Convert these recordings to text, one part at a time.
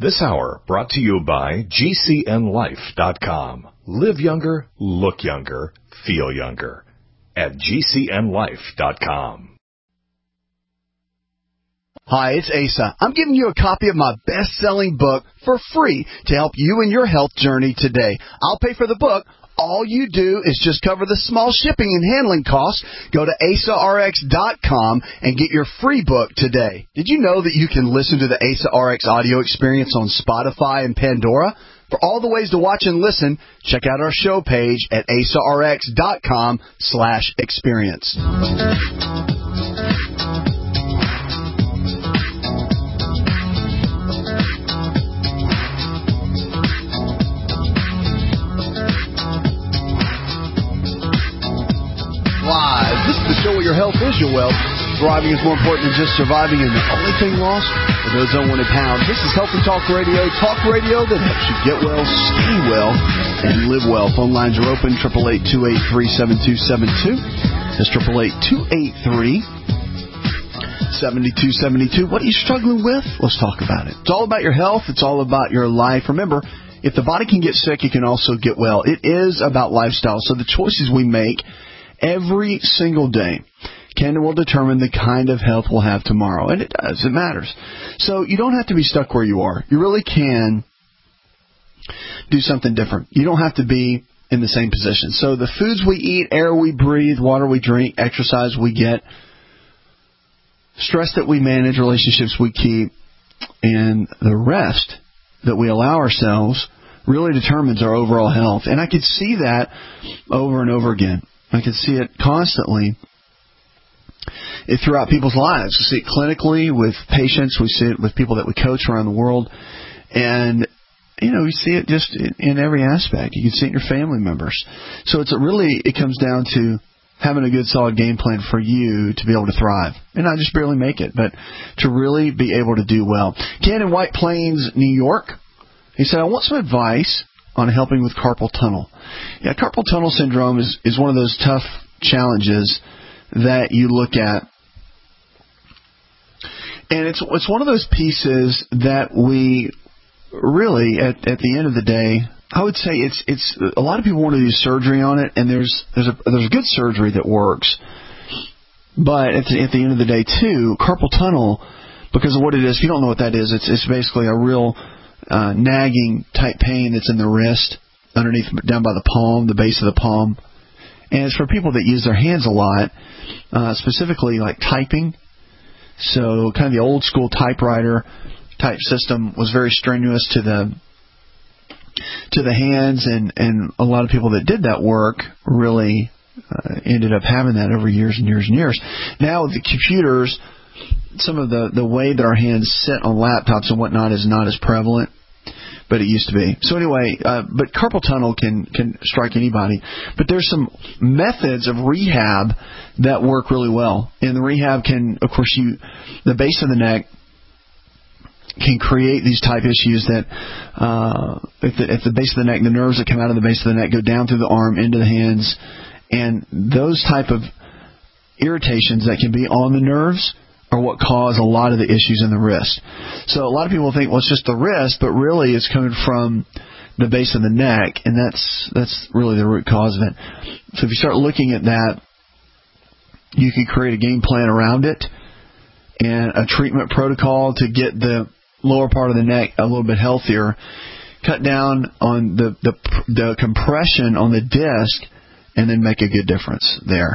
This hour brought to you by GCNLife.com. Live younger, look younger, feel younger at GCNLife.com. Hi, it's Asa. I'm giving you a copy of my best-selling book for free to help you in your health journey today. I'll pay for the book. All you do is just cover the small shipping and handling costs. Go to AsaRx.com and get your free book today. Did you know that you can listen to the AsaRx audio experience on Spotify and Pandora? For all the ways to watch and listen, check out our show page at AsaRx.com/experience. Live. This is the show where your health is your wealth. Thriving is more important than just surviving, and the only thing lost are those unwanted pounds. This is Healthy Talk Radio that helps you get well, stay well, and live well. Phone lines are open, 888-283-7272. That's 888-283-7272. What are you struggling with? Let's talk about it. It's all about your health. It's all about your life. Remember, if the body can get sick, it can also get well. It is about lifestyle. So the choices we make every single day will determine the kind of health we'll have tomorrow. And it does. It matters. So you don't have to be stuck where you are. You really can do something different. You don't have to be in the same position. So the foods we eat, air we breathe, water we drink, exercise we get, stress that we manage, relationships we keep, and the rest that we allow ourselves really determines our overall health. And I could see that over and over again. I can see it constantly throughout people's lives. We see it clinically with patients. We see it with people that we coach around the world. And, we see it just in every aspect. You can see it in your family members. So it comes down to having a good, solid game plan for you to be able to thrive. And not just barely make it, but to really be able to do well. Ken in White Plains, New York, he said, I want some advice on helping with carpal tunnel. Yeah, carpal tunnel syndrome is one of those tough challenges that you look at. And it's one of those pieces that we really, at the end of the day, I would say it's a lot of people want to do surgery on it, and there's a good surgery that works. But at the end of the day, too, carpal tunnel, because of what it is, if you don't know what that is, it's basically a real nagging type pain that's in the wrist, underneath, down by the palm, the base of the palm. And it's for people that use their hands a lot, specifically like typing. So kind of the old school typewriter type system was very strenuous to the hands, and a lot of people that did that work really ended up having that over years and years and years. Now with the computers, some of the way that our hands sit on laptops and whatnot is not as prevalent, but it used to be. So anyway, but carpal tunnel can strike anybody. But there's some methods of rehab that work really well. And the rehab can, of course, the base of the neck can create these type issues that at the base of the neck, the nerves that come out of the base of the neck go down through the arm into the hands, and those type of irritations that can be on the nerves are what cause a lot of the issues in the wrist. So a lot of people think, well, it's just the wrist, but really it's coming from the base of the neck, and that's really the root cause of it. So if you start looking at that, you can create a game plan around it and a treatment protocol to get the lower part of the neck a little bit healthier, cut down on the compression on the disc, and then make a good difference there.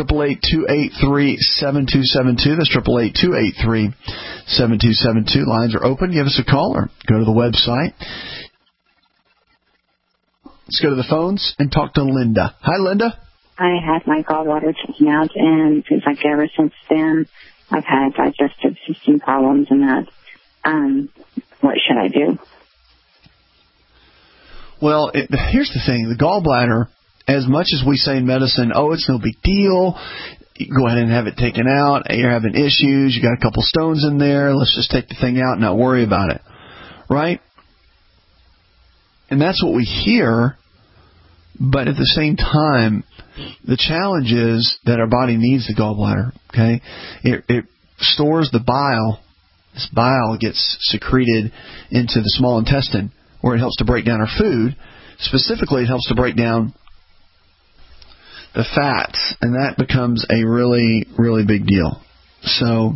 888-283-7272. That's 888-283-7272. Lines are open. Give us a call or go to the website. Let's go to the phones and talk to Linda. Hi, Linda. I had my gallbladder taken out, and it seems like ever since then I've had digestive system problems and that. What should I do? Well, here's the thing. The gallbladder, as much as we say in medicine, it's no big deal, you go ahead and have it taken out, you're having issues, you got a couple stones in there, let's just take the thing out and not worry about it, right? And that's what we hear, but at the same time, the challenge is that our body needs the gallbladder, okay? It stores the bile This bile gets secreted into the small intestine where it helps to break down our food. Specifically, it helps to break down the fats, and that becomes a really, really big deal. So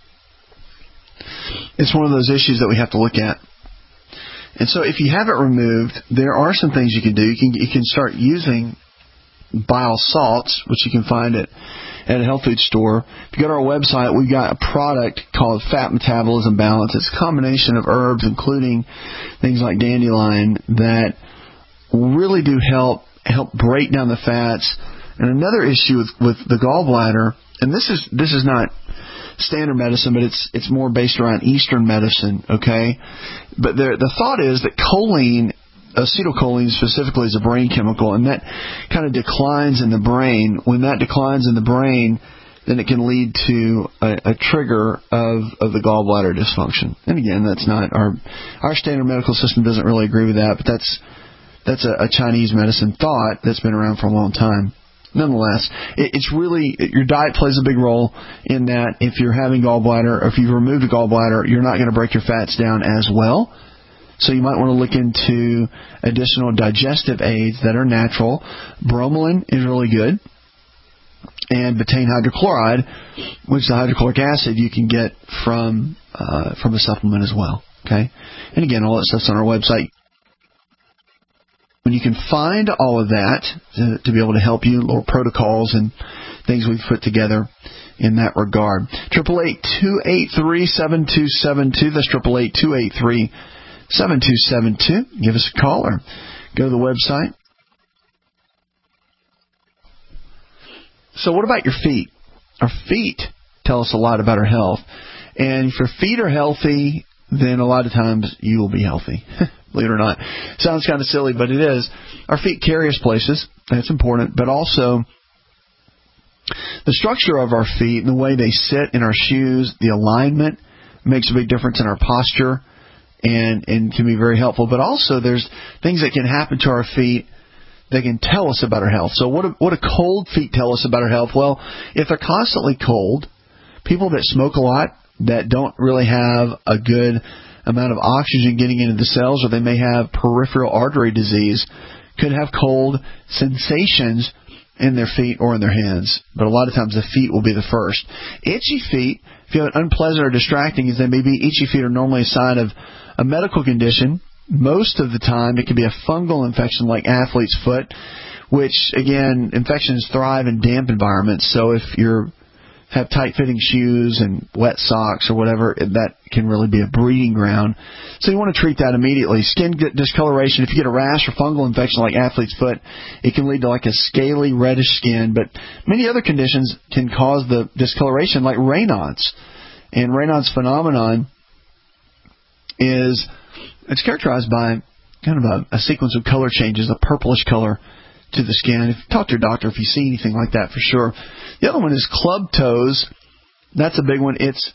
it's one of those issues that we have to look at. And so if you have it removed, there are some things you can do. You can start using bile salts, which you can find at a health food store. If you go to our website, we've got a product called Fat Metabolism Balance. It's a combination of herbs, including things like dandelion, that really do help break down the fats. And another issue with the gallbladder, and this is not standard medicine, but it's more based around Eastern medicine, okay? But the thought is that choline, acetylcholine specifically, is a brain chemical, and that kind of declines in the brain. When that declines in the brain, then it can lead to a trigger of the gallbladder dysfunction. And again, that's not our standard medical system doesn't really agree with that, but that's a Chinese medicine thought that's been around for a long time. Nonetheless, it's really, your diet plays a big role in that. If you're having gallbladder, or if you've removed a gallbladder, you're not going to break your fats down as well. So you might want to look into additional digestive aids that are natural. Bromelain is really good. And betaine hydrochloride, which is the hydrochloric acid you can get from a supplement as well. Okay? And again, all that stuff's on our website. When you can find all of that to be able to help you, little protocols and things we've put together in that regard. 888-283-7272. That's 888-283-7272. Give us a call or go to the website. So what about your feet? Our feet tell us a lot about our health. And if your feet are healthy, then a lot of times you will be healthy. Believe it or not. Sounds kind of silly, but it is. Our feet carry us places. That's important. But also, the structure of our feet and the way they sit in our shoes, the alignment makes a big difference in our posture and can be very helpful. But also, there's things that can happen to our feet that can tell us about our health. So what do cold feet tell us about our health? Well, if they're constantly cold, people that smoke a lot, that don't really have a good amount of oxygen getting into the cells, or they may have peripheral artery disease, could have cold sensations in their feet or in their hands. But a lot of times the feet will be the first. Itchy feet, if you have an unpleasant or distracting, is that maybe itchy feet are normally a sign of a medical condition. Most of the time it can be a fungal infection like athlete's foot, which, again, infections thrive in damp environments. So if you're have tight-fitting shoes and wet socks or whatever, that can really be a breeding ground. So you want to treat that immediately. Skin discoloration, if you get a rash or fungal infection like athlete's foot, it can lead to like a scaly, reddish skin. But many other conditions can cause the discoloration, like Raynaud's. And Raynaud's phenomenon it's characterized by kind of a sequence of color changes, a purplish color to the skin. If you talk to your doctor, if you see anything like that, for sure. The other one is club toes. That's a big one. It's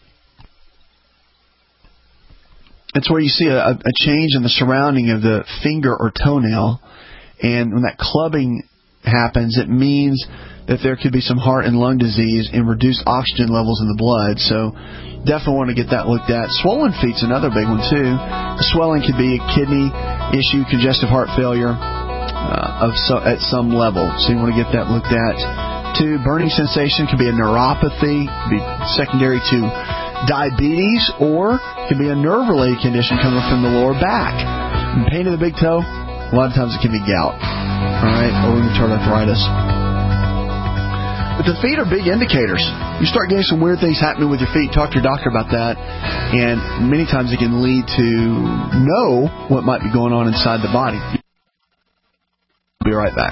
where you see a change in the surrounding of the finger or toenail. And when that clubbing happens, it means that there could be some heart and lung disease and reduced oxygen levels in the blood. So definitely want to get that looked at. Swollen feet's another big one, too. The swelling could be a kidney issue, congestive heart failure, at some level. So you want to get that looked at. Too, burning sensation could be a neuropathy, could be secondary to diabetes, or could be a nerve-related condition coming from the lower back. And pain in the big toe, a lot of times it can be gout, all right, or rheumatoid arthritis. But the feet are big indicators. You start getting some weird things happening with your feet, talk to your doctor about that, and many times it can lead to know what might be going on inside the body. Be right back.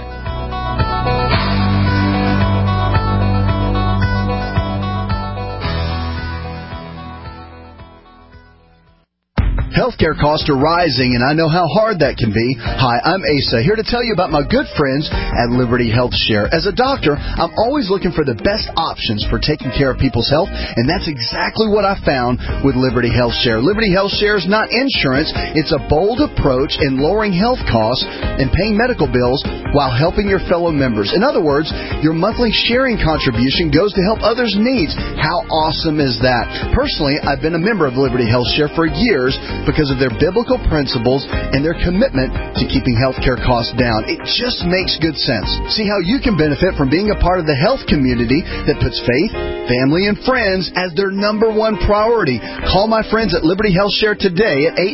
Healthcare costs are rising, and I know how hard that can be. Hi, I'm Asa, here to tell you about my good friends at Liberty Health Share. As a doctor, I'm always looking for the best options for taking care of people's health, and that's exactly what I found with Liberty Health Share. Liberty Health Share is not insurance. It's a bold approach in lowering health costs and paying medical bills while helping your fellow members. In other words, your monthly sharing contribution goes to help others' needs. How awesome is that? Personally, I've been a member of Liberty Health Share for years because of their biblical principles and their commitment to keeping healthcare costs down. It just makes good sense. See how you can benefit from being a part of the health community that puts faith, family, and friends as their number one priority. Call my friends at Liberty Health Share today at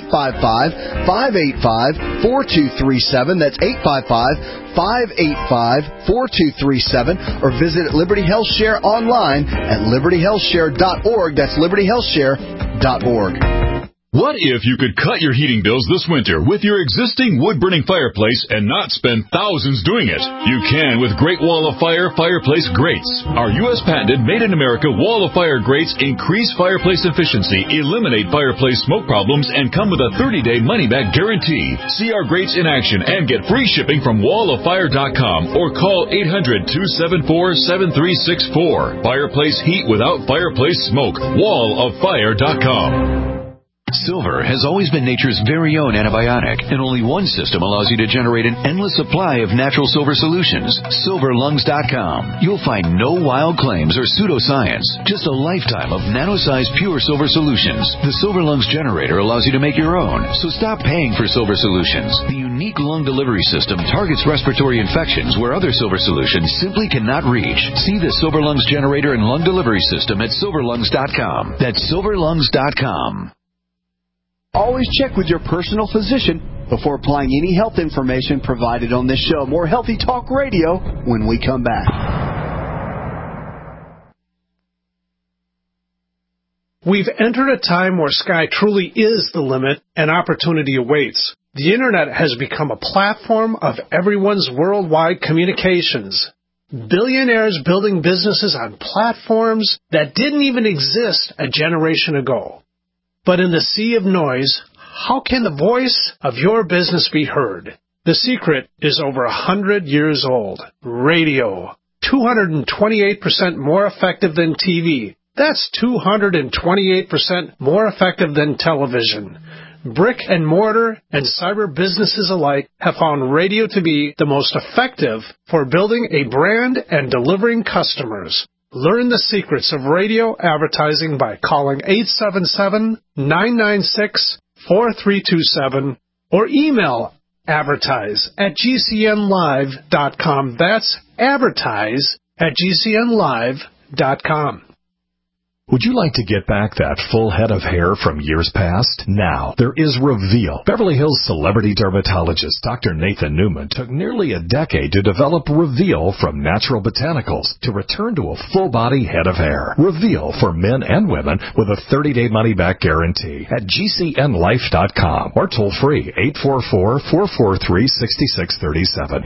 855-585-4237. That's 855-585-4237, or visit Liberty Health Share online at libertyhealthshare.org. That's libertyhealthshare.org. What if you could cut your heating bills this winter with your existing wood-burning fireplace and not spend thousands doing it? You can with Great Wall of Fire fireplace grates. Our U.S.-patented, made-in-America Wall of Fire grates increase fireplace efficiency, eliminate fireplace smoke problems, and come with a 30-day money-back guarantee. See our grates in action and get free shipping from walloffire.com or call 800-274-7364. Fireplace heat without fireplace smoke. walloffire.com. Silver has always been nature's very own antibiotic, and only one system allows you to generate an endless supply of natural silver solutions. SilverLungs.com. You'll find no wild claims or pseudoscience, just a lifetime of nano-sized pure silver solutions. The Silver Lungs generator allows you to make your own, so stop paying for silver solutions. The unique lung delivery system targets respiratory infections where other silver solutions simply cannot reach. See the Silver Lungs generator and lung delivery system at SilverLungs.com. That's SilverLungs.com. Always check with your personal physician before applying any health information provided on this show. More Healthy Talk Radio when we come back. We've entered a time where sky truly is the limit and opportunity awaits. The Internet has become a platform of everyone's worldwide communications. Billionaires building businesses on platforms that didn't even exist a generation ago. But in the sea of noise, how can the voice of your business be heard? The secret is over 100 years old. Radio. 228% more effective than TV. That's 228% more effective than television. Brick and mortar and cyber businesses alike have found radio to be the most effective for building a brand and delivering customers. Learn the secrets of radio advertising by calling 877-996-4327 or email advertise@gcnlive.com. That's advertise@gcnlive.com. Would you like to get back that full head of hair from years past? Now, there is Reveal. Beverly Hills celebrity dermatologist Dr. Nathan Newman took nearly a decade to develop Reveal from natural botanicals to return to a full-body head of hair. Reveal for men and women with a 30-day money-back guarantee at GCNlife.com or toll-free 844-443-6637.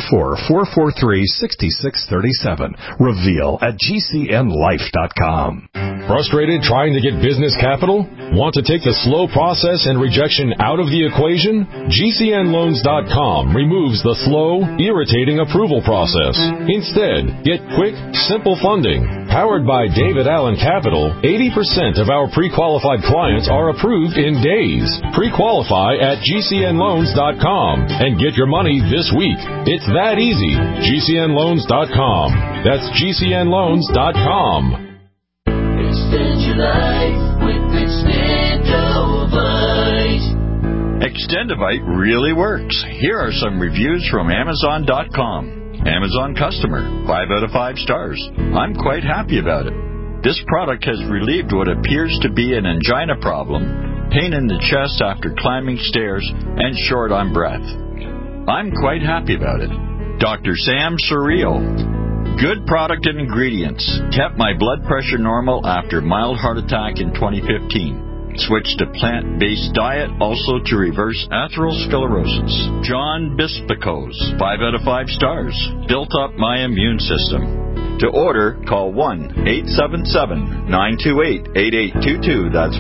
844-443-6637. Reveal at GCNlife.com. Frustrated trying to get business capital? Want to take the slow process and rejection out of the equation? GCNLoans.com removes the slow, irritating approval process. Instead, get quick, simple funding. Powered by David Allen Capital, 80% of our pre-qualified clients are approved in days. Pre-qualify at GCNLoans.com and get your money this week. It's that easy. GCNLoans.com. That's GCNLoans.com. Extend your life with Extendovite. Extendovite really works. Here are some reviews from Amazon.com. Amazon customer, 5 out of 5 stars. I'm quite happy about it. This product has relieved what appears to be an angina problem, pain in the chest after climbing stairs, and short on breath. I'm quite happy about it. Dr. Sam Surreal. Good product and ingredients. Kept my blood pressure normal after mild heart attack in 2015. Switched to plant-based diet, also to reverse atherosclerosis. John Bispicos, 5 out of 5 stars. Built up my immune system. To order, call 1-877-928-8822. That's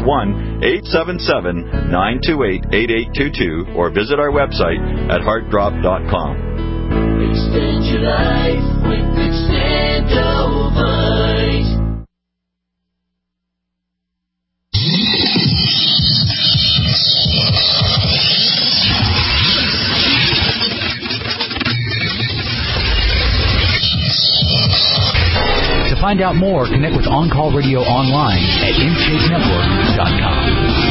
1-877-928-8822. Or visit our website at heartdrop.com. Extend your life with Extendovite. To find out more, connect with On Call Radio online at InShapeNetwork.com.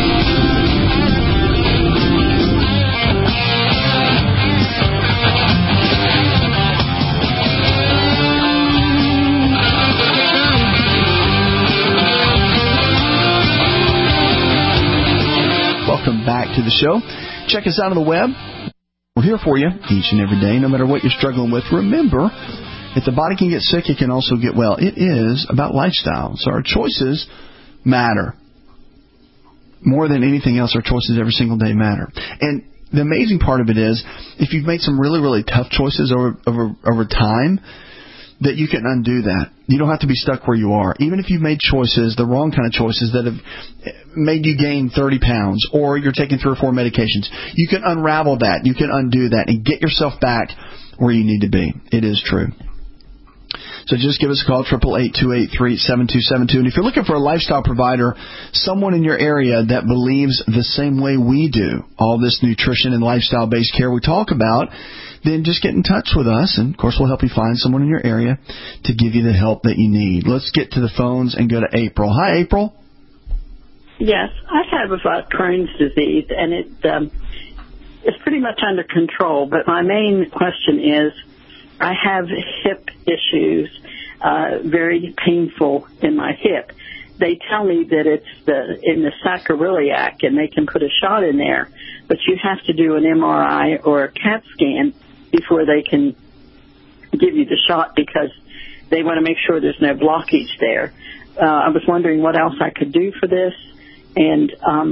Welcome back to the show. Check us out on the web. We're here for you each and every day, no matter what you're struggling with. Remember, if the body can get sick, it can also get well. It is about lifestyle. So our choices matter. More than anything else, our choices every single day matter. And the amazing part of it is, if you've made some really, really tough choices over time, that you can undo that. You don't have to be stuck where you are. Even if you've made choices, the wrong kind of choices that have made you gain 30 pounds, or you're taking 3 or 4 medications, you can unravel that. You can undo that and get yourself back where you need to be. It is true. So just give us a call, 888-283-7272. And if you're looking for a lifestyle provider, someone in your area that believes the same way we do, all this nutrition and lifestyle-based care we talk about, then just get in touch with us, and, of course, we'll help you find someone in your area to give you the help that you need. Let's get to the phones and go to April. Hi, April. Yes, I have Crohn's disease, and it's pretty much under control, but my main question is, I have hip issues, very painful in my hip. They tell me that it's in the sacroiliac, and they can put a shot in there, but you have to do an MRI or a CAT scan before they can give you the shot, because they want to make sure there's no blockage there. I was wondering what else I could do for this, and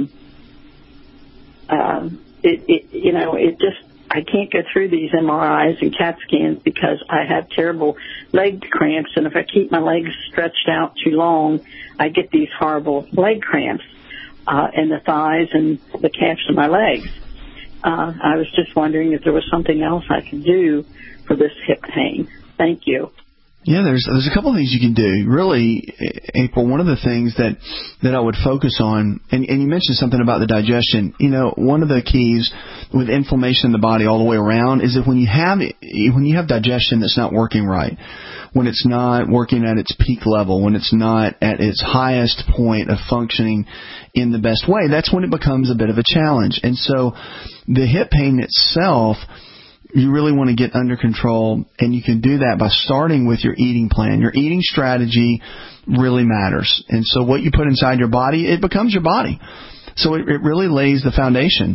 I can't go through these MRIs and CAT scans because I have terrible leg cramps, and if I keep my legs stretched out too long, I get these horrible leg cramps in the thighs and the calves of my legs. I was just wondering if there was something else I could do for this hip pain. Thank you. Yeah, there's a couple of things you can do. Really, April, one of the things that I would focus on, and you mentioned something about the digestion. You know, one of the keys with inflammation in the body all the way around is that when you have digestion that's not working right, when it's not working at its peak level, when it's not at its highest point of functioning in the best way, that's when it becomes a bit of a challenge. And so the hip pain itself, you really want to get under control, and you can do that by starting with your eating plan. Your eating strategy really matters. And so what you put inside your body, it becomes your body. So it really lays the foundation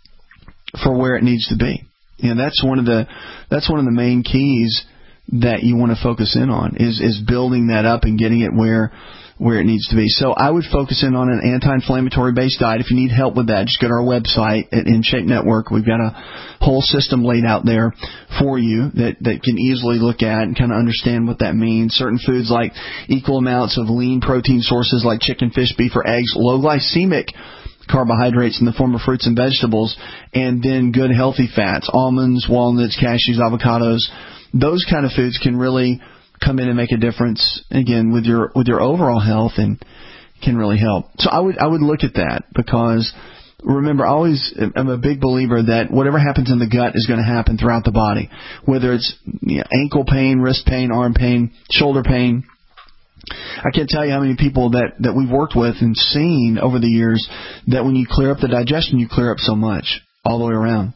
for where it needs to be. And that's one of the main keys that you want to focus in on is building that up and getting it where it needs to be. So I would focus in on an anti-inflammatory based diet. If you need help with that, just go to our website at InShape Network. We've got a whole system laid out there for you that can easily look at and kind of understand what that means. Certain foods like equal amounts of lean protein sources like chicken, fish, beef, or eggs, low glycemic carbohydrates in the form of fruits and vegetables, and then good healthy fats, almonds, walnuts, cashews, avocados. Those kind of foods can really come in and make a difference, again, with your overall health, and can really help. So I would look at that, because remember, I'm a big believer that whatever happens in the gut is going to happen throughout the body, whether it's ankle pain, wrist pain, arm pain, shoulder pain. I can't tell you how many people that we've worked with and seen over the years that when you clear up the digestion, you clear up so much all the way around.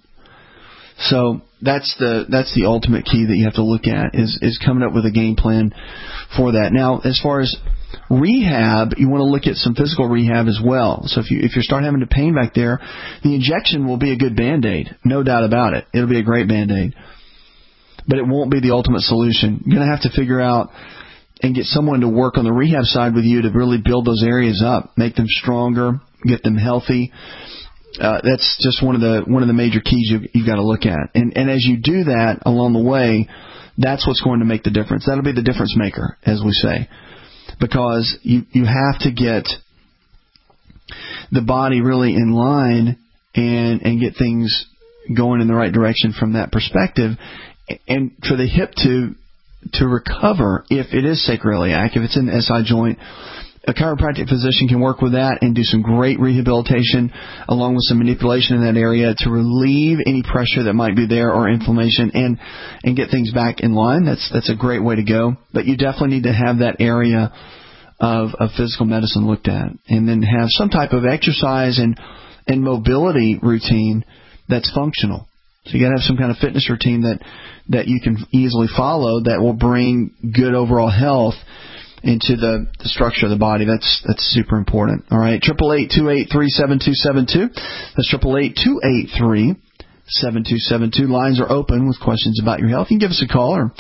So that's the ultimate key that you have to look at is coming up with a game plan for that. Now, as far as rehab, you want to look at some physical rehab as well. So if you start having the pain back there, the injection will be a good Band-Aid, no doubt about it. It'll be a great Band-Aid. But it won't be the ultimate solution. You're going to have to figure out and get someone to work on the rehab side with you to really build those areas up, make them stronger, get them healthy. That's just one of the major keys you've got to look at. And as you do that along the way, that's what's going to make the difference. That'll be the difference maker, as we say, because you have to get the body really in line and get things going in the right direction from that perspective, and for the hip to recover if it is sacroiliac, if it's in the SI joint. A chiropractic physician can work with that and do some great rehabilitation along with some manipulation in that area to relieve any pressure that might be there or inflammation and get things back in line. That's a great way to go. But you definitely need to have that area of physical medicine looked at, and then have some type of exercise and mobility routine that's functional. So you got to have some kind of fitness routine that you can easily follow that will bring good overall health into the structure of the body. That's super important. All right, 888-283-7272. That's 888-283-7272. Lines are open with questions about your health. You can give us a call, or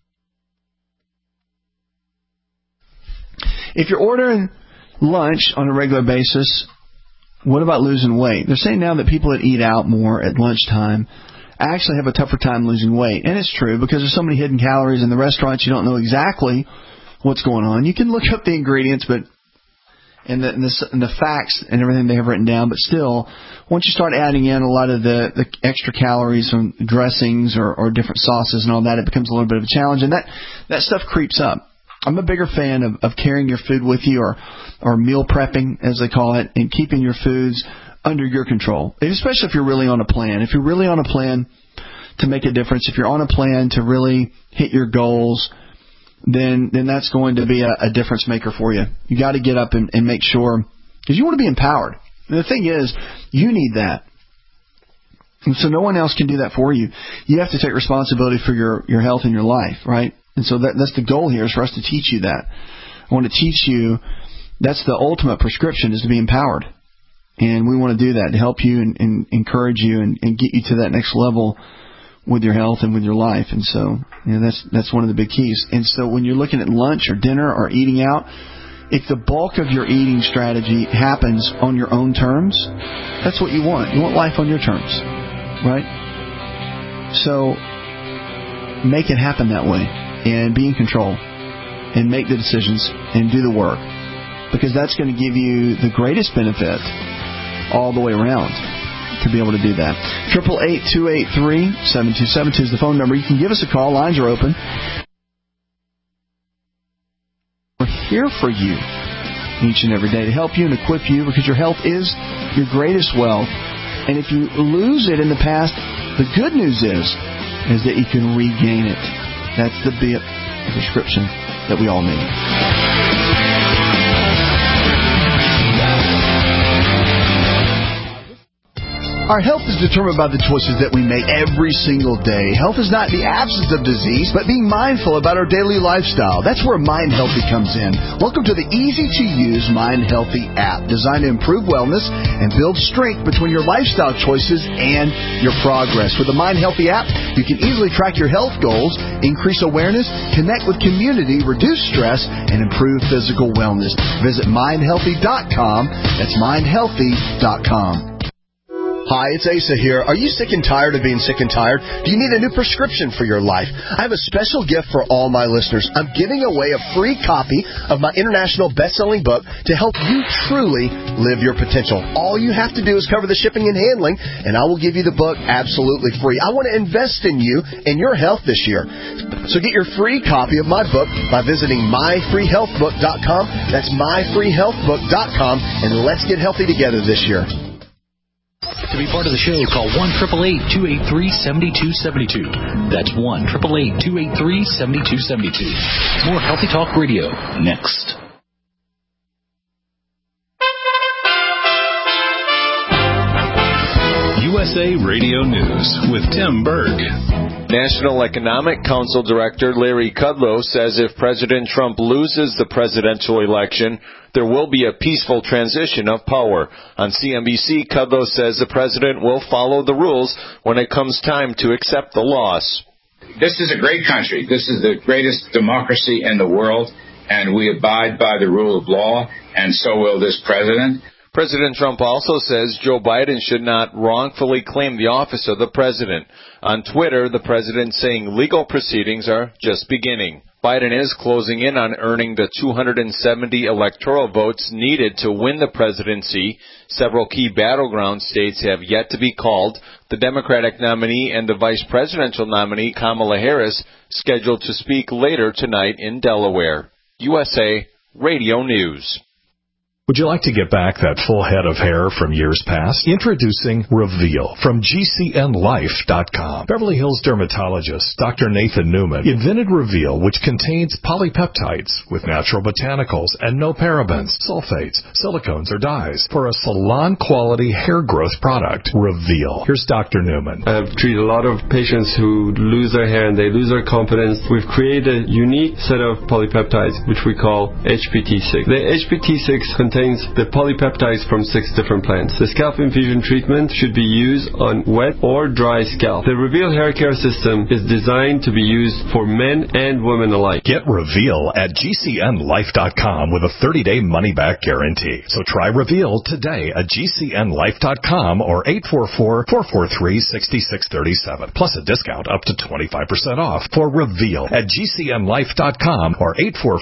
if you're ordering lunch on a regular basis, what about losing weight? They're saying now that people that eat out more at lunchtime actually have a tougher time losing weight. And it's true, because there's so many hidden calories in the restaurants, you don't know exactly what's going on. You can look up the ingredients, but and the facts and everything they have written down, but still, once you start adding in a lot of the extra calories from dressings or different sauces and all that, it becomes a little bit of a challenge, and that stuff creeps up. I'm a bigger fan of carrying your food with you, or meal prepping, as they call it, and keeping your foods under your control, especially if you're really on a plan. If you're really on a plan to make a difference, if you're on a plan to really hit your goals, then that's going to be a difference maker for you. You got to get up and make sure, because you want to be empowered. And the thing is, you need that. And so no one else can do that for you. You have to take responsibility for your health and your life, right? And so that's the goal here, is for us to teach you that. I want to teach you, that's the ultimate prescription, is to be empowered. And we want to do that to help you and encourage you and get you to that next level with your health and with your life. And so that's one of the big keys. And so when you're looking at lunch or dinner or eating out, if the bulk of your eating strategy happens on your own terms, that's what you want. You want life on your terms, right? So make it happen that way, and be in control, and make the decisions and do the work, because that's going to give you the greatest benefit all the way around to be able to do that. 888-283-7272 is the phone number. You can give us a call. Lines are open. We're here for you each and every day to help you and equip you, because your health is your greatest wealth. And if you lose it in the past, the good news is that you can regain it. That's the prescription that we all need. Our health is determined by the choices that we make every single day. Health is not the absence of disease, but being mindful about our daily lifestyle. That's where Mind Healthy comes in. Welcome to the easy-to-use Mind Healthy app, designed to improve wellness and build strength between your lifestyle choices and your progress. With the Mind Healthy app, you can easily track your health goals, increase awareness, connect with community, reduce stress, and improve physical wellness. Visit mindhealthy.com. That's mindhealthy.com. Hi, it's Asa here. Are you sick and tired of being sick and tired? Do you need a new prescription for your life? I have a special gift for all my listeners. I'm giving away a free copy of my international best-selling book to help you truly live your potential. All you have to do is cover the shipping and handling, and I will give you the book absolutely free. I want to invest in you and your health this year. So get your free copy of my book by visiting myfreehealthbook.com. That's myfreehealthbook.com, and let's get healthy together this year. To be part of the show, call 1-888-283-7272. That's 1-888-283-7272. More Healthy Talk Radio next. USA Radio News with Tim Berg. National Economic Council Director Larry Kudlow says if President Trump loses the presidential election, there will be a peaceful transition of power. On CNBC, Kudlow says the president will follow the rules when it comes time to accept the loss. This is a great country. This is the greatest democracy in the world, and we abide by the rule of law, and so will this president. President Trump also says Joe Biden should not wrongfully claim the office of the president. On Twitter, the president saying legal proceedings are just beginning. Biden is closing in on earning the 270 electoral votes needed to win the presidency. Several key battleground states have yet to be called. The Democratic nominee and the vice presidential nominee, Kamala Harris, scheduled to speak later tonight in Delaware. USA Radio News. Would you like to get back that full head of hair from years past? Introducing Reveal from GCNLife.com. Beverly Hills dermatologist Dr. Nathan Newman invented Reveal, which contains polypeptides with natural botanicals and no parabens, sulfates, silicones, or dyes for a salon-quality hair growth product. Reveal. Here's Dr. Newman. I've treated a lot of patients who lose their hair and they lose their confidence. We've created a unique set of polypeptides, which we call HPT6. The HPT6 contains the polypeptides from 6 different plants. The scalp infusion treatment should be used on wet or dry scalp. The Reveal hair care system is designed to be used for men and women alike. Get Reveal at GCNLife.com with a 30-day money-back guarantee. So try Reveal today at GCNLife.com or 844-443-6637. Plus a discount up to 25% off for Reveal at GCNLife.com or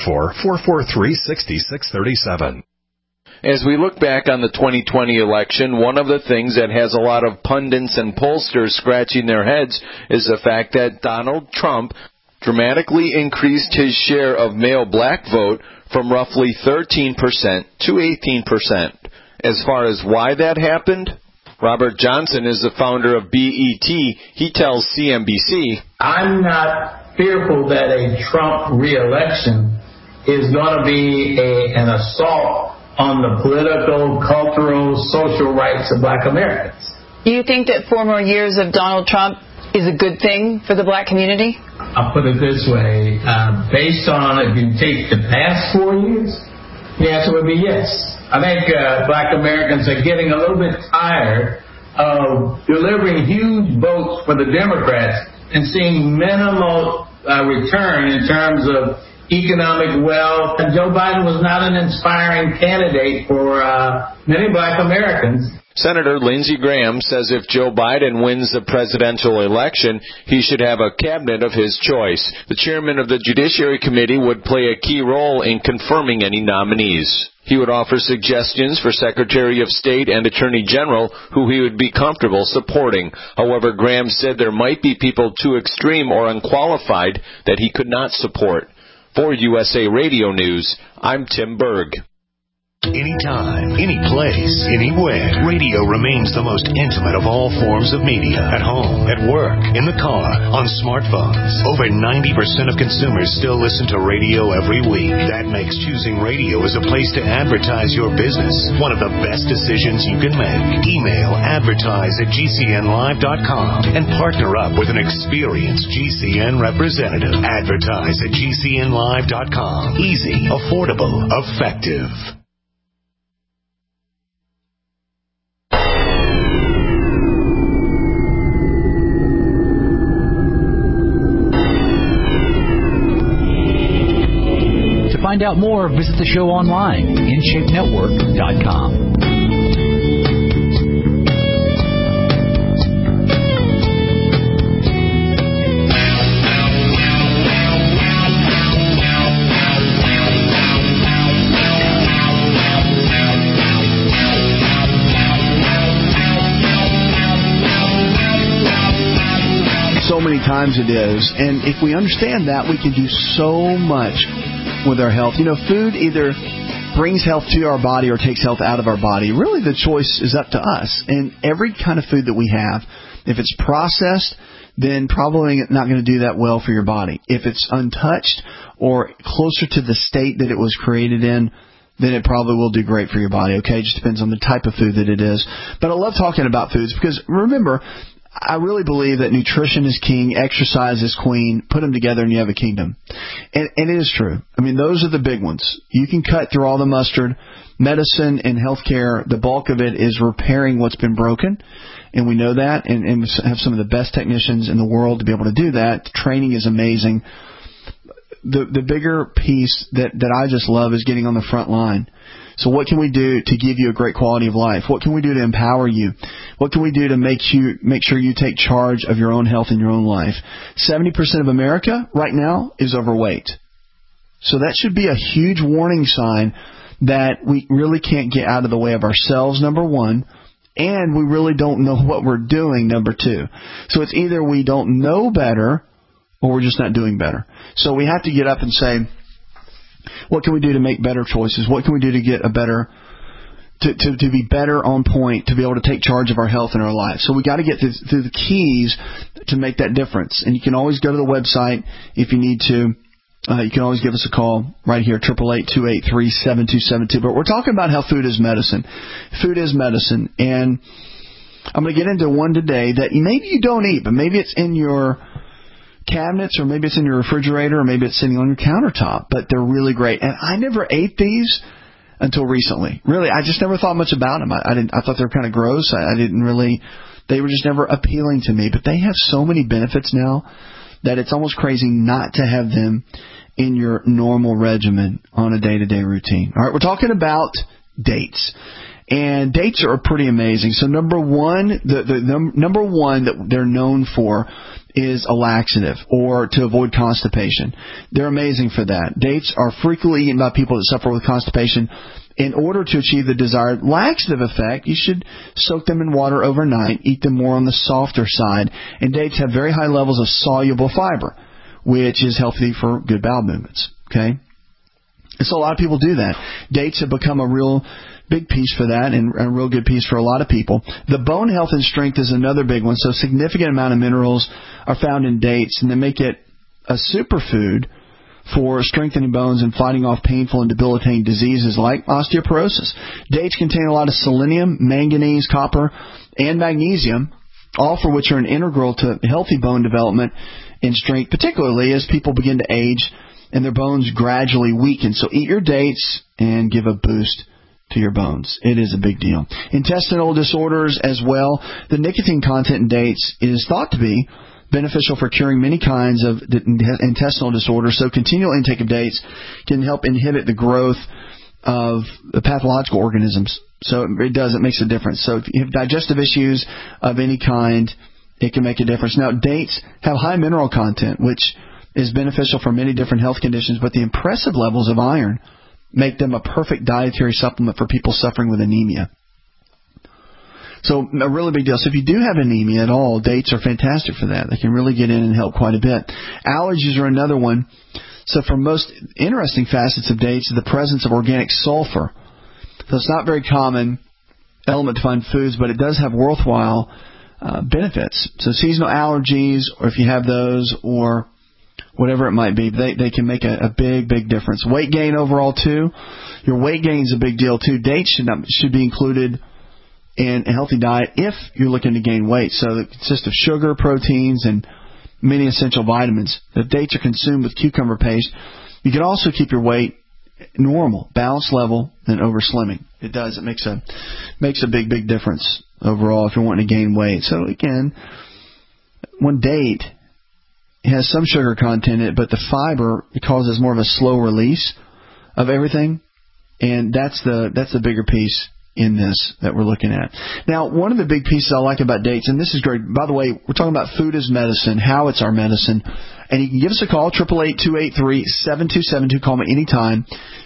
844-443-6637. As we look back on the 2020 election, one of the things that has a lot of pundits and pollsters scratching their heads is the fact that Donald Trump dramatically increased his share of male black vote from roughly 13% to 18%. As far as why that happened, Robert Johnson is the founder of BET. He tells CNBC, I'm not fearful that a Trump re-election is going to be an assault on the political, cultural, social rights of black Americans. Do you think that 4 more years of Donald Trump is a good thing for the black community? I'll put it this way. Based on if you take the past 4 years, the answer would be yes. I think black Americans are getting a little bit tired of delivering huge votes for the Democrats and seeing minimal return in terms of economic wealth. And Joe Biden was not an inspiring candidate for many black Americans. Senator Lindsey Graham says if Joe Biden wins the presidential election, he should have a cabinet of his choice. The chairman of the Judiciary Committee would play a key role in confirming any nominees. He would offer suggestions for Secretary of State and Attorney General who he would be comfortable supporting. However, Graham said there might be people too extreme or unqualified that he could not support. For USA Radio News, I'm Tim Berg. Anytime, any place, anywhere, radio remains the most intimate of all forms of media. At home, at work, in the car, on smartphones. Over 90% of consumers still listen to radio every week. That makes choosing radio as a place to advertise your business one of the best decisions you can make. Email advertise@GCNlive.com and partner up with an experienced GCN representative. Advertise at GCNlive.com. Easy, affordable, effective. To find out more, visit the show online, InShapeNetwork.com. So many times it is. And if we understand that, we can do so much with our health. You know, food either brings health to our body or takes health out of our body. Really, the choice is up to us. And every kind of food that we have, if it's processed, then probably not going to do that well for your body. If it's untouched or closer to the state that it was created in, then it probably will do great for your body. Okay, it just depends on the type of food that it is. But I love talking about foods because, remember, I really believe that nutrition is king, exercise is queen. Put them together and you have a kingdom. And it is true. I mean, those are the big ones. You can cut through all the mustard. Medicine and healthcare, the bulk of it is repairing what's been broken. And we know that and have some of the best technicians in the world to be able to do that. The training is amazing. The bigger piece that I just love is getting on the front line. So what can we do to give you a great quality of life? What can we do to empower you? What can we do to make sure you take charge of your own health and your own life? 70% of America right now is overweight. So that should be a huge warning sign that we really can't get out of the way of ourselves, number one, and we really don't know what we're doing, number two. So it's either we don't know better or we're just not doing better. So we have to get up and say, what can we do to make better choices? What can we do to get a better, to be better on point, to be able to take charge of our health and our life? So we got to get through the keys to make that difference. And you can always go to the website if you need to. You can always give us a call right here, 888-283-7272. But we're talking about how food is medicine. Food is medicine. And I'm going to get into one today that maybe you don't eat, but maybe it's in your cabinets, or maybe it's in your refrigerator, or maybe it's sitting on your countertop, but they're really great. And I never ate these until recently. Really, I just never thought much about them. I thought they were kind of gross. They were just never appealing to me. But they have so many benefits now that it's almost crazy not to have them in your normal regimen on a day-to-day routine. All right, we're talking about dates. And dates are pretty amazing. So number one, the number one that they're known for is a laxative, or to avoid constipation. They're amazing for that. Dates are frequently eaten by people that suffer with constipation. In order to achieve the desired laxative effect, you should soak them in water overnight, eat them more on the softer side. And dates have very high levels of soluble fiber, which is healthy for good bowel movements. Okay? And so a lot of people do that. Dates have become a real big piece for that, and a real good piece for a lot of people. The bone health and strength is another big one. So a significant amount of minerals are found in dates, and they make it a superfood for strengthening bones and fighting off painful and debilitating diseases like osteoporosis. Dates contain a lot of selenium, manganese, copper, and magnesium, all for which are an integral to healthy bone development and strength, particularly as people begin to age and their bones gradually weaken. So eat your dates and give a boost to your bones. It is a big deal. Intestinal disorders as well. The nicotine content in dates is thought to be beneficial for curing many kinds of intestinal disorders. So continual intake of dates can help inhibit the growth of the pathological organisms. So it makes a difference. So if you have digestive issues of any kind, it can make a difference. Now, dates have high mineral content, which is beneficial for many different health conditions, but the impressive levels of iron make them a perfect dietary supplement for people suffering with anemia. So a really big deal. So if you do have anemia at all, dates are fantastic for that. They can really get in and help quite a bit. Allergies are another one. So for most interesting facets of dates is the presence of organic sulfur. So it's not a very common element to find foods, but it does have worthwhile benefits. So seasonal allergies, or if you have those, or whatever it might be, they can make a big difference. Weight gain overall, too. Your weight gain is a big deal, too. Dates should be included in a healthy diet if you're looking to gain weight. So it consists of sugar, proteins, and many essential vitamins. If dates are consumed with cucumber paste, you can also keep your weight normal, balanced level, than over slimming. It does. It makes a big difference overall if you're wanting to gain weight. So again, one date has some sugar content in it, but the fiber causes more of a slow release of everything, and that's the bigger piece in this that we're looking at. Now, one of the big pieces I like about dates, and this is great, by the way, we're talking about food as medicine, how it's our medicine, and you can give us a call, 888-283-7272. Call me anytime,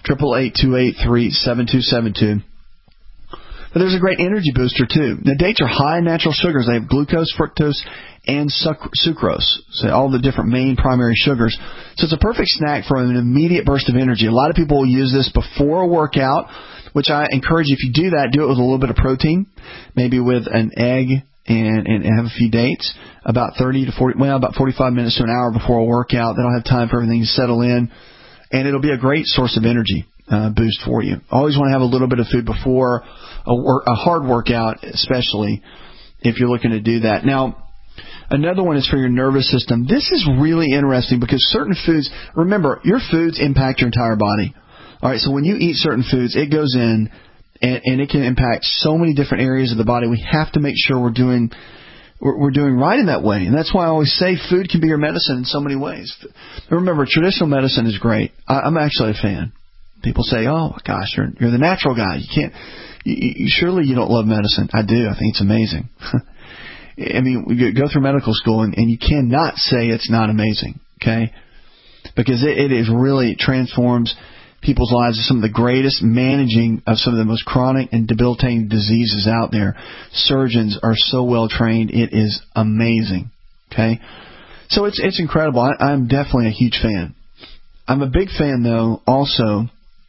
888-283-7272. But there's a great energy booster, too. The dates are high in natural sugars. They have glucose, fructose, and sucrose, so all the different main primary sugars. So it's a perfect snack for an immediate burst of energy. A lot of people will use this before a workout, which I encourage you, if you do that, do it with a little bit of protein, maybe with an egg and have a few dates, about 45 minutes to an hour before a workout. That'll have time for everything to settle in, and it'll be a great source of energy boost for you. Always want to have a little bit of food before a hard workout, especially if you're looking to do that. Now, another one is for your nervous system. This is really interesting because certain foods, remember, your foods impact your entire body. All right, so when you eat certain foods, it goes in and it can impact so many different areas of the body. We have to make sure we're doing right in that way. And that's why I always say food can be your medicine in so many ways. Remember, traditional medicine is great. I'm actually a fan. People say, "Oh gosh, you're the natural guy. You can't. Surely you don't love medicine." I do. I think it's amazing. I mean, we go through medical school, and you cannot say it's not amazing, okay? Because it is really transforms people's lives. Some of the greatest managing of some of the most chronic and debilitating diseases out there. Surgeons are so well trained. It is amazing, okay? So it's incredible. I'm definitely a huge fan. I'm a big fan, though, also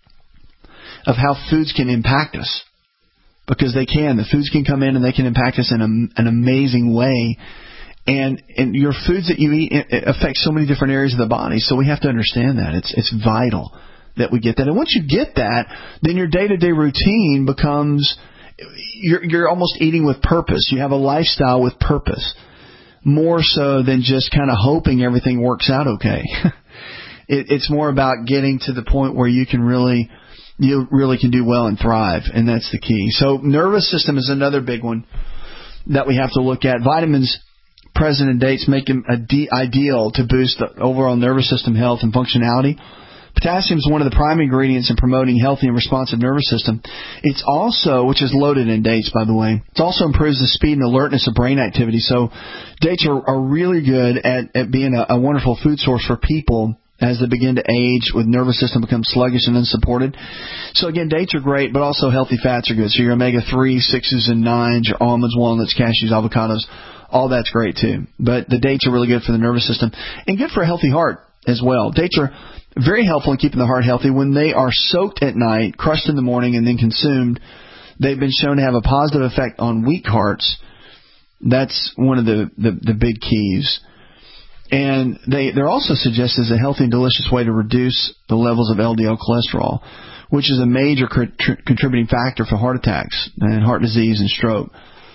of how foods can impact us. Because they can. The foods can come in and they can impact us in an amazing way. And your foods that you eat affect so many different areas of the body. So we have to understand that. It's vital that we get that. And once you get that, then your day-to-day routine becomes, you're almost eating with purpose. You have a lifestyle with purpose. More so than just kind of hoping everything works out okay. It's more about getting to the point where you really can do well and thrive, and that's the key. So nervous system is another big one that we have to look at. Vitamins present in dates make them ideal to boost the overall nervous system health and functionality. Potassium is one of the prime ingredients in promoting healthy and responsive nervous system. It's also, which is loaded in dates, by the way, it also improves the speed and alertness of brain activity. So dates are really good at being a wonderful food source for people as they begin to age, with nervous system becomes sluggish and unsupported. So again, dates are great, but also healthy fats are good. So your omega-3, 6s, and 9s, your almonds, walnuts, cashews, avocados, all that's great too. But the dates are really good for the nervous system and good for a healthy heart as well. Dates are very helpful in keeping the heart healthy. When they are soaked at night, crushed in the morning, and then consumed, they've been shown to have a positive effect on weak hearts. That's one of the big keys. And they're also suggested as a healthy and delicious way to reduce the levels of LDL cholesterol, which is a major contributing factor for heart attacks and heart disease and stroke.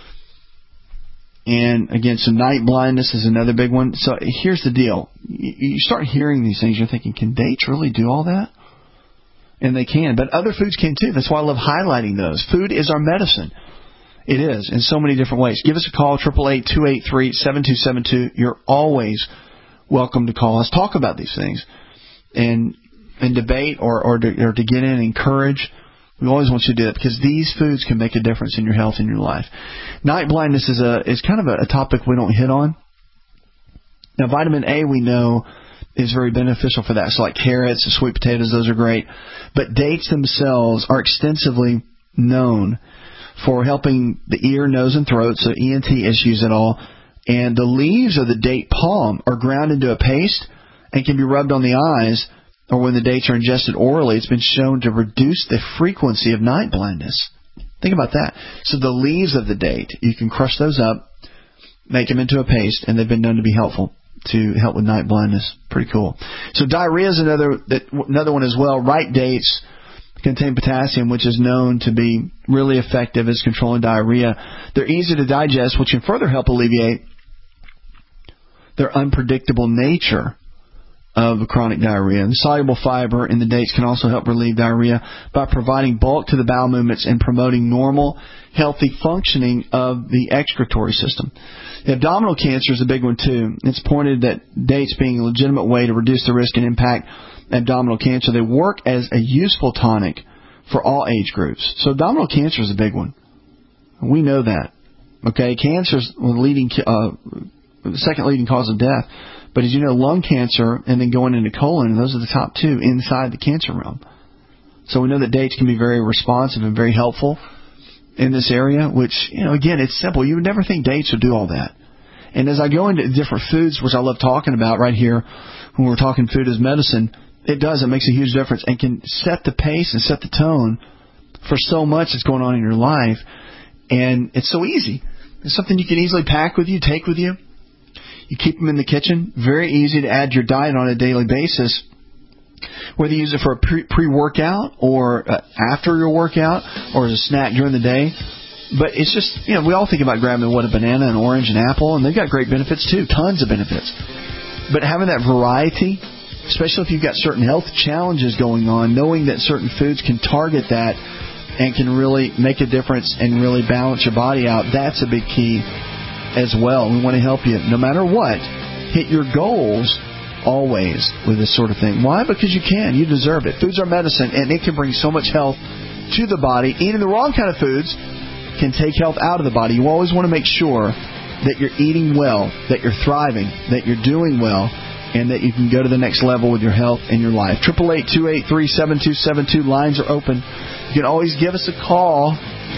And again, so night blindness is another big one. So here's the deal. You start hearing these things, you're thinking, can dates really do all that? And they can, but other foods can too. That's why I love highlighting those. Food is our medicine. It is, in so many different ways. Give us a call, 888-283-7272. You're always welcome to call us. Talk about these things and debate or to get in and encourage. We always want you to do that because these foods can make a difference in your health and your life. Night blindness is kind of a topic we don't hit on. Now, vitamin A we know is very beneficial for that. So like carrots and sweet potatoes, those are great. But dates themselves are extensively known for helping the ear, nose, and throat, so ENT issues at all. And the leaves of the date palm are ground into a paste and can be rubbed on the eyes, or when the dates are ingested orally, it's been shown to reduce the frequency of night blindness. Think about that. So the leaves of the date, you can crush those up, make them into a paste, and they've been known to be helpful to help with night blindness. Pretty cool. So diarrhea is another one as well. Ripe dates contain potassium, which is known to be really effective as controlling diarrhea. They're easy to digest, which can further help alleviate their unpredictable nature of chronic diarrhea. And soluble fiber in the dates can also help relieve diarrhea by providing bulk to the bowel movements and promoting normal, healthy functioning of the excretory system. The abdominal cancer is a big one too. It's pointed that dates being a legitimate way to reduce the risk and impact abdominal cancer. They work as a useful tonic for all age groups. So abdominal cancer is a big one. We know that. Okay, cancer is the second leading cause of death. But as you know, lung cancer and then going into colon, those are the top two inside the cancer realm. So we know that dates can be very responsive and very helpful in this area, which, again, it's simple. You would never think dates would do all that. And as I go into different foods, which I love talking about right here when we're talking food as medicine, it makes a huge difference and can set the pace and set the tone for so much that's going on in your life. And it's so easy. It's something you can easily pack with you, take with you. You keep them in the kitchen. Very easy to add your diet on a daily basis, whether you use it for a pre-workout or after your workout or as a snack during the day. But it's just, we all think about grabbing a banana, an orange, an apple, and they've got great benefits too, tons of benefits. But having that variety, especially if you've got certain health challenges going on, knowing that certain foods can target that and can really make a difference and really balance your body out, that's a big key as well. We want to help you, no matter what, hit your goals always with this sort of thing. Why? Because you can. You deserve it. Foods are medicine, and it can bring so much health to the body. Eating the wrong kind of foods can take health out of the body. You always want to make sure that you're eating well, that you're thriving, that you're doing well, and that you can go to the next level with your health and your life. 888-283-7272. Lines are open. You can always give us a call.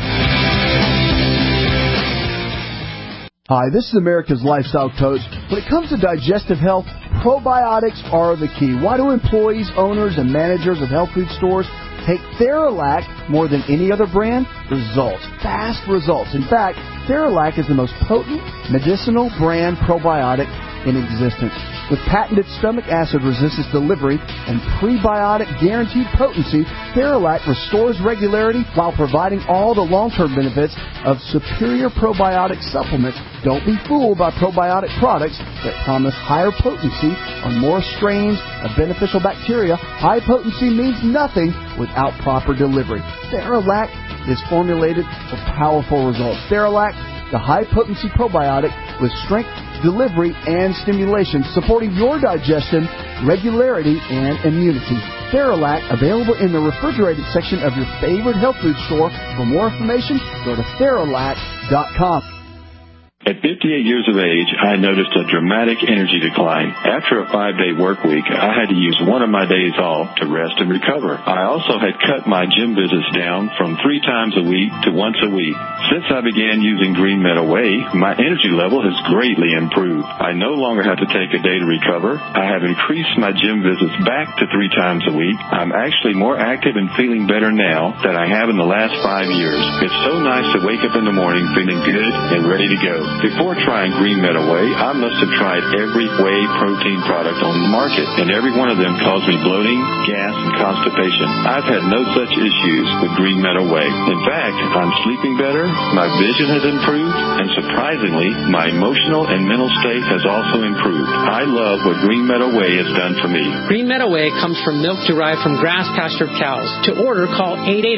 Hi, this is America's Lifestyle Coach. When it comes to digestive health, probiotics are the key. Why do employees, owners, and managers of health food stores take Theralac more than any other brand? Results. Fast results. In fact, Theralac is the most potent medicinal brand probiotic in existence. With patented stomach acid resistance delivery and prebiotic guaranteed potency, Theralac restores regularity while providing all the long-term benefits of superior probiotic supplements. Don't be fooled by probiotic products that promise higher potency on more strains of beneficial bacteria. High potency means nothing without proper delivery. Theralac is formulated for powerful results. Theralac, the high-potency probiotic with strength, delivery, and stimulation, supporting your digestion, regularity, and immunity. Theralac, available in the refrigerated section of your favorite health food store. For more information, go to Theralac.com. At 58 years of age, I noticed a dramatic energy decline. After a 5-day work week, I had to use one of my days off to rest and recover. I also had cut my gym visits down from 3 times a week to once a week. Since I began using Green Meadow Whey, my energy level has greatly improved. I no longer have to take a day to recover. I have increased my gym visits back to 3 times a week. I'm actually more active and feeling better now than I have in the last 5 years. It's so nice to wake up in the morning feeling good and ready to go. Before trying Green Meadow Whey, I must have tried every whey protein product on the market, and every one of them caused me bloating, gas, and constipation. I've had no such issues with Green Meadow Whey. In fact, I'm sleeping better, my vision has improved, and surprisingly, my emotional and mental state has also improved. I love what Green Meadow Whey has done for me. Green Meadow Whey comes from milk derived from grass-pastured cows. To order, call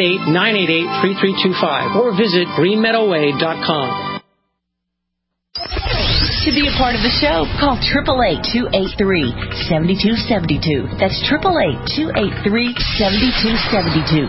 888-988-3325 or visit greenmeadowwhey.com. To be a part of the show, call 888-283-7272. That's 888-283-7272.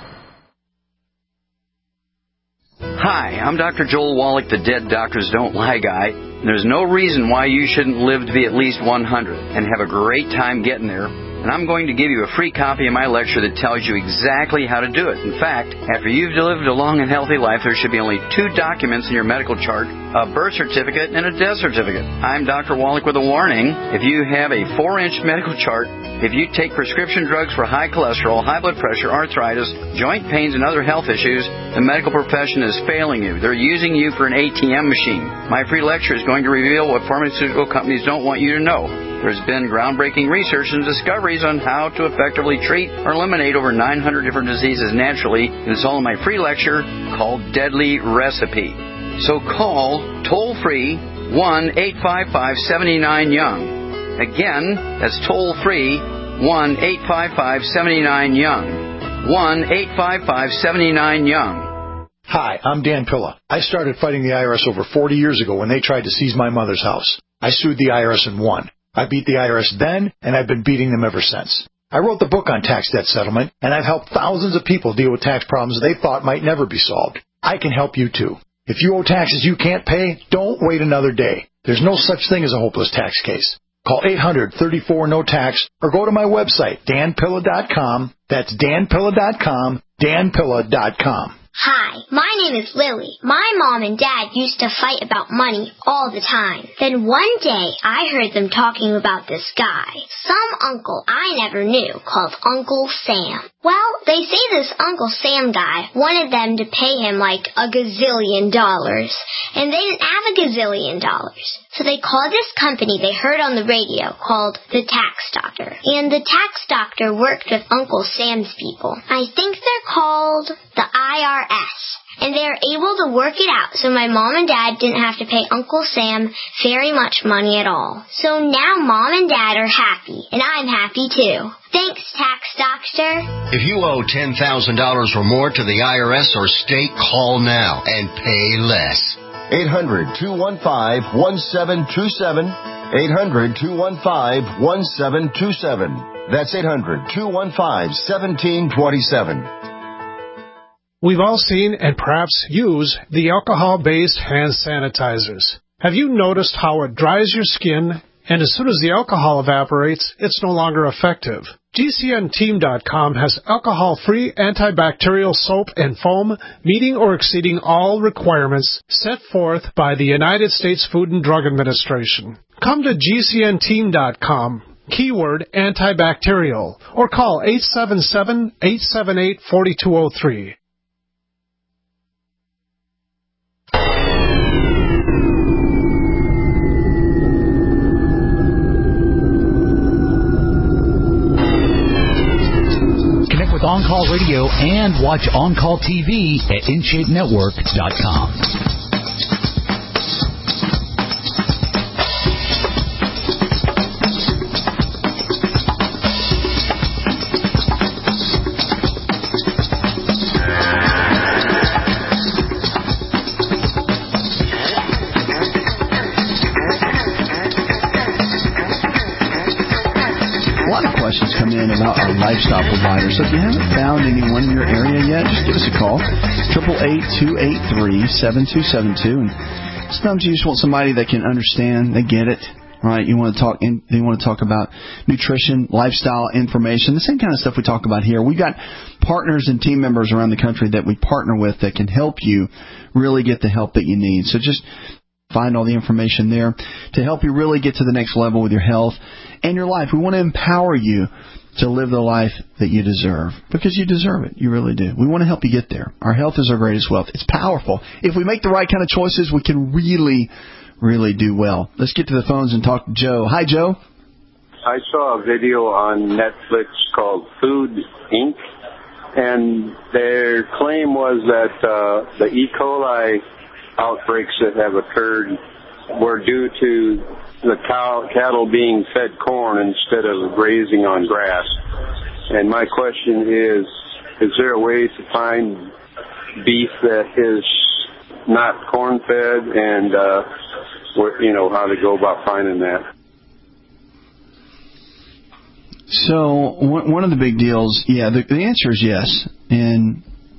Hi, I'm Dr. Joel Wallach, the Dead Doctors Don't Lie guy. There's no reason why you shouldn't live to be at least 100 and have a great time getting there. And I'm going to give you a free copy of my lecture that tells you exactly how to do it. In fact, after you've lived a long and healthy life, there should be only 2 documents in your medical chart, a birth certificate and a death certificate. I'm Dr. Wallach with a warning. If you have a 4-inch medical chart, if you take prescription drugs for high cholesterol, high blood pressure, arthritis, joint pains, and other health issues, the medical profession is failing you. They're using you for an ATM machine. My free lecture is going to reveal what pharmaceutical companies don't want you to know. There's been groundbreaking research and discoveries on how to effectively treat or eliminate over 900 different diseases naturally. And it's all in my free lecture called Deadly Recipe. So call toll-free 1-855-79-YOUNG. Again, that's toll-free 1-855-79-YOUNG. 1-855-79-YOUNG. Hi, I'm Dan Pilla. I started fighting the IRS over 40 years ago when they tried to seize my mother's house. I sued the IRS and won. I beat the IRS then, and I've been beating them ever since. I wrote the book on tax debt settlement, and I've helped thousands of people deal with tax problems they thought might never be solved. I can help you too. If you owe taxes you can't pay, don't wait another day. There's no such thing as a hopeless tax case. Call 800-34-NO-TAX or go to my website, danpilla.com. That's danpilla.com, danpilla.com. Hi, my name is Lily. My mom and dad used to fight about money all the time. Then one day, I heard them talking about this guy, some uncle I never knew, called Uncle Sam. Well, they say this Uncle Sam guy wanted them to pay him like $1 gazillion, and they didn't have $1 gazillion. So they called this company they heard on the radio called the Tax Doctor. And the Tax Doctor worked with Uncle Sam's people. I think they're called the IRS. And they are able to work it out so my mom and dad didn't have to pay Uncle Sam very much money at all. So now mom and dad are happy, and I'm happy too. Thanks, Tax Doctor. If you owe $10,000 or more to the IRS or state, call now and pay less. 800-215-1727. 800-215-1727. That's 800-215-1727. We've all seen and perhaps use the alcohol-based hand sanitizers. Have you noticed how it dries your skin, and as soon as the alcohol evaporates, it's no longer effective? GCNteam.com has alcohol-free antibacterial soap and foam meeting or exceeding all requirements set forth by the United States Food and Drug Administration. Come to GCNteam.com, keyword antibacterial, or call 877-878-4203. With On Call Radio and watch On Call TV at InShapeNetwork.com. Come in about our lifestyle provider. So if you haven't found anyone in your area yet, just give us a call, 888-283-7272. And sometimes you just want somebody that can understand, they get it, right? You want to talk about nutrition, lifestyle information, the same kind of stuff we talk about here. We've got partners and team members around the country that we partner with that can help you really get the help that you need. So just find all the information there to help you really get to the next level with your health and your life. We want to empower you to live the life that you deserve, because you deserve it. You really do. We want to help you get there. Our health is our greatest wealth. It's powerful. If we make the right kind of choices, we can really, really do well. Let's get to the phones and talk to Joe. Hi, Joe. I saw a video on Netflix called Food Inc., and their claim was that the E. coli outbreaks that have occurred were due to the cattle being fed corn instead of grazing on grass. And my question is there a way to find beef that is not corn fed, and how to go about finding that? So one of the big deals, the answer is yes. And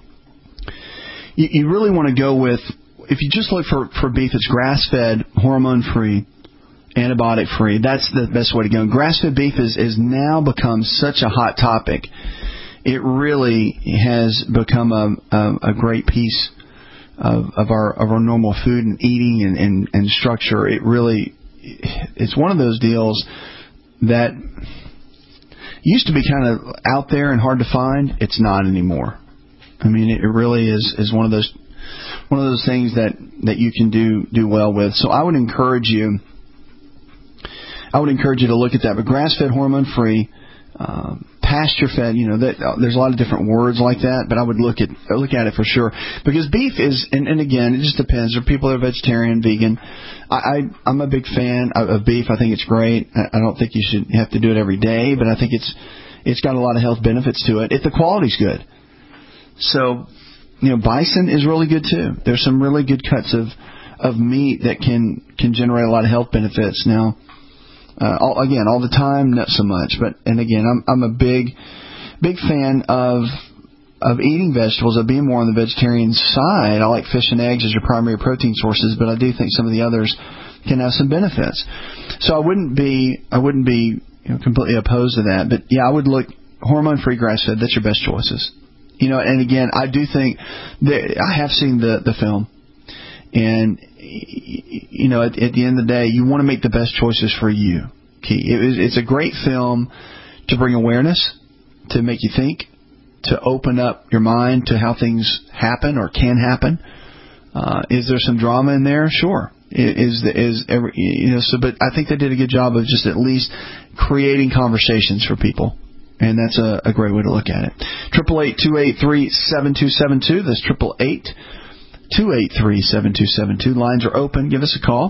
you really want to go with, if you just look for beef that's grass-fed, hormone-free, antibiotic-free, that's the best way to go. Grass-fed beef is now become such a hot topic. It really has become a great piece of our normal food and eating and structure. It's one of those deals that used to be kind of out there and hard to find. It's not anymore. I mean, it really is one of those things that you can do well with. So I would encourage you to look at that. But grass-fed, hormone-free, pasture-fed, there's a lot of different words like that, but I would look at it for sure. Because beef is, and again, it just depends. There are people that are vegetarian, vegan. I'm a big fan of beef. I think it's great. I don't think you should have to do it every day, but I think it's got a lot of health benefits to it if the quality's good. So, bison is really good too. There's some really good cuts of meat that can generate a lot of health benefits. Now, all the time, not so much. And again, I'm a big fan of eating vegetables, of being more on the vegetarian side. I like fish and eggs as your primary protein sources, but I do think some of the others can have some benefits. So I wouldn't be completely opposed to that. But yeah, I would look hormone-free, grass-fed. That's your best choices. And again, I do think that I have seen the film, and at the end of the day, you want to make the best choices for you. It's a great film to bring awareness, to make you think, to open up your mind to how things happen or can happen. Is there some drama in there? Sure. But I think they did a good job of just at least creating conversations for people. And that's a great way to look at it. 888-283-7272. That's 888-283-7272. Lines are open. Give us a call.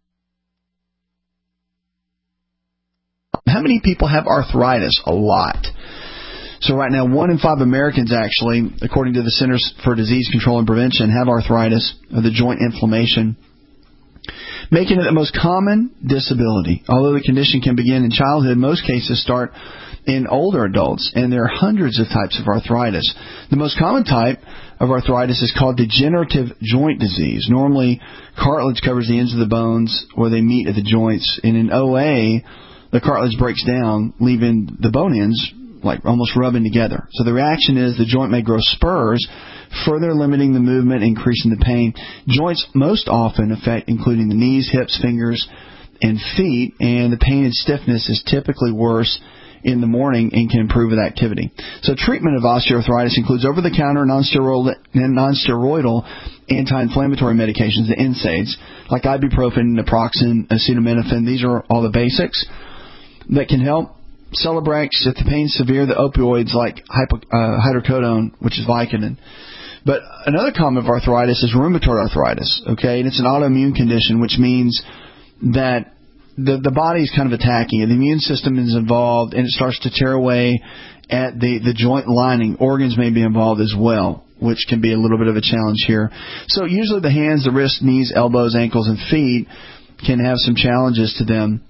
How many people have arthritis? A lot. So right now, 1 in 5 Americans actually, according to the Centers for Disease Control and Prevention, have arthritis, or the joint inflammation. making it the most common disability. Although the condition can begin in childhood, most cases start in older adults, and there are hundreds of types of arthritis. The most common type of arthritis is called degenerative joint disease. Normally, cartilage covers the ends of the bones where they meet at the joints, and in OA, the cartilage breaks down, leaving the bone ends like almost rubbing together. So the reaction is the joint may grow spurs, further limiting the movement, increasing the pain. Joints most often affect including the knees, hips, fingers, and feet, and the pain and stiffness is typically worse in the morning and can improve with activity. So treatment of osteoarthritis includes over-the-counter non-steroidal anti-inflammatory medications, the NSAIDs, like ibuprofen, naproxen, acetaminophen. These are all the basics that can help. Celebrex, if the pain's severe, the opioids like hydrocodone, which is Vicodin. But another common of arthritis is rheumatoid arthritis, okay? And it's an autoimmune condition, which means that the body is kind of attacking it. The immune system is involved, and it starts to tear away at the joint lining. Organs may be involved as well, which can be a little bit of a challenge here. So usually the hands, the wrists, knees, elbows, ankles, and feet can have some challenges to them.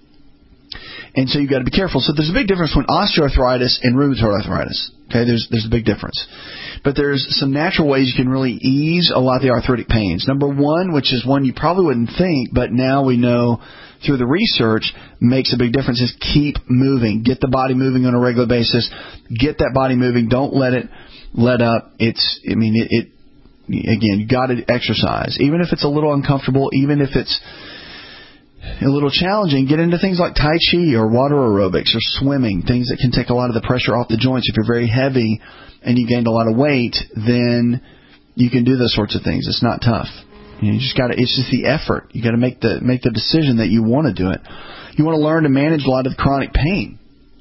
And so you've got to be careful. So there's a big difference between osteoarthritis and rheumatoid arthritis. Okay, there's a big difference. But there's some natural ways you can really ease a lot of the arthritic pains. Number one, which is one you probably wouldn't think, but now we know through the research makes a big difference, is keep moving. Get the body moving on a regular basis. Get that body moving. Don't let it let up. Again, you got to exercise. Even if it's a little uncomfortable, even if it's a little challenging, get into things like Tai Chi or water aerobics or swimming, things that can take a lot of the pressure off the joints. If you're very heavy and you gained a lot of weight, then you can do those sorts of things. It's not tough. You just got to. It's just the effort. You got to make the decision that you want to do it. You want to learn to manage a lot of the chronic pain.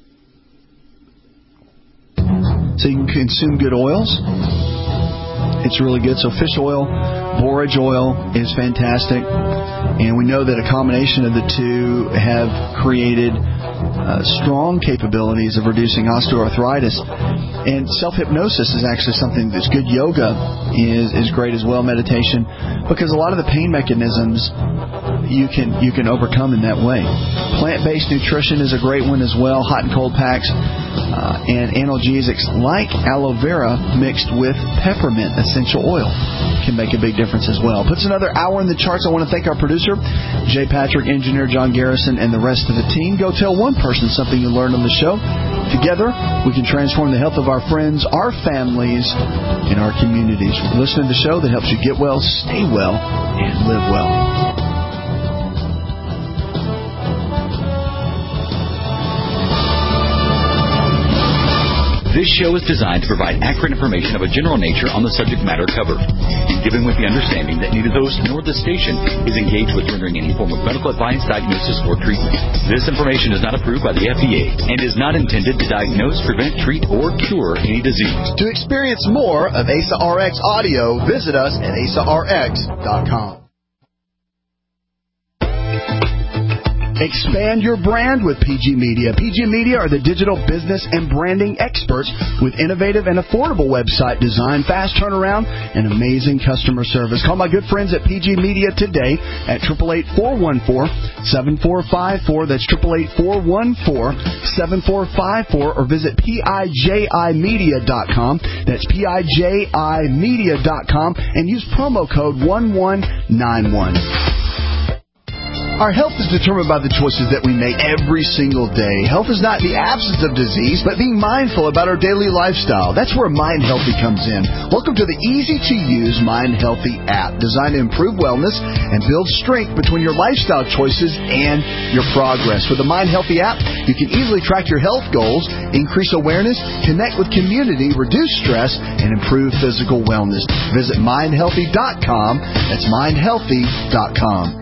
So you can consume good oils. It's really good. So fish oil, borage oil is fantastic. And we know that a combination of the two have created strong capabilities of reducing osteoarthritis. And self-hypnosis is actually something that's good. Yoga is great as well, meditation, because a lot of the pain mechanisms you can overcome in that way. Plant-based nutrition is a great one as well. Hot and cold packs and analgesics like aloe vera mixed with peppermint essential oil can make a big difference as well. Puts another hour in the charts. I want to thank our producer, Jay Patrick, engineer John Garrison, and the rest of the team. Go tell one person something you learned on the show. Together, we can transform the health of our friends, our families, and our communities. Listen to the show that helps you get well, stay well, and live well. This show is designed to provide accurate information of a general nature on the subject matter covered, and given with the understanding that neither those nor the station is engaged with rendering any form of medical advice, diagnosis, or treatment. This information is not approved by the FDA and is not intended to diagnose, prevent, treat, or cure any disease. To experience more of ASA RX audio, visit us at asarx.com. Expand your brand with PG Media. PG Media are the digital business and branding experts with innovative and affordable website design, fast turnaround, and amazing customer service. Call my good friends at PG Media today at 888-414-7454. That's 888-414-7454, or visit PIJImedia.com. That's PIJImedia.com, and use promo code 1191. Our health is determined by the choices that we make every single day. Health is not the absence of disease, but being mindful about our daily lifestyle. That's where Mind Healthy comes in. Welcome to the easy-to-use Mind Healthy app, designed to improve wellness and build strength between your lifestyle choices and your progress. With the Mind Healthy app, you can easily track your health goals, increase awareness, connect with community, reduce stress, and improve physical wellness. Visit mindhealthy.com. That's mindhealthy.com.